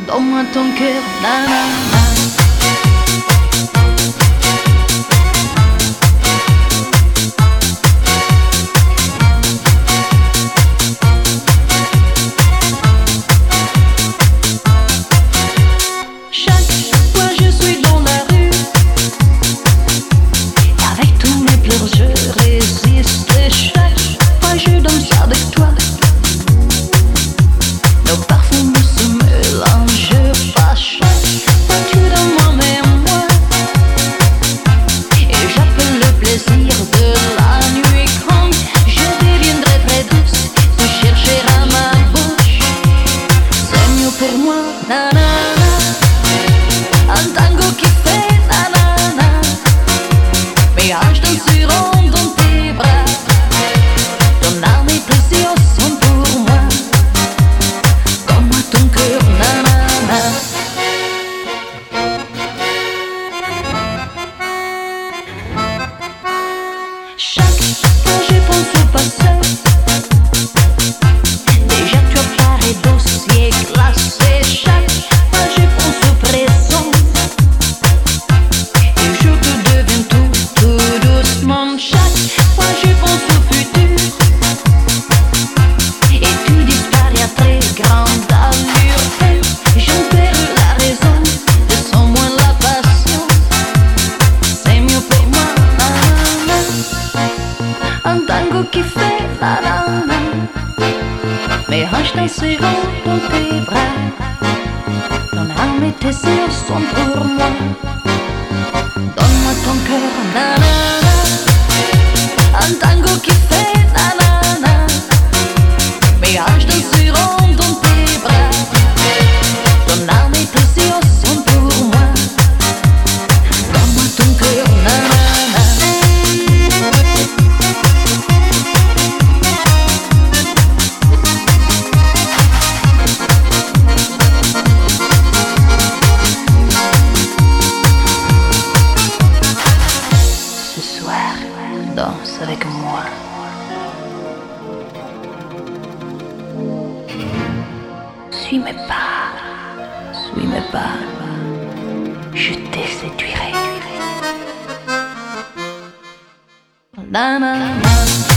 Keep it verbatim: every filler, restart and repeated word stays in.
Donne-moi ton cœur, nanana. Qui fait la la la. Mes hanches danseront dans tes bras. Ton âme et tes yeux sont pour moi. Donne-moi ton cœur, nanana. Un tango qui fait la la la. Mes hanches danseront dans tes bras. Ton âme et tes yeux sont pour moi. Donne-moi ton cœur, nanana. Danse avec moi. Suis mes pas, suis mes pas, je te séduirai. Na, na, na.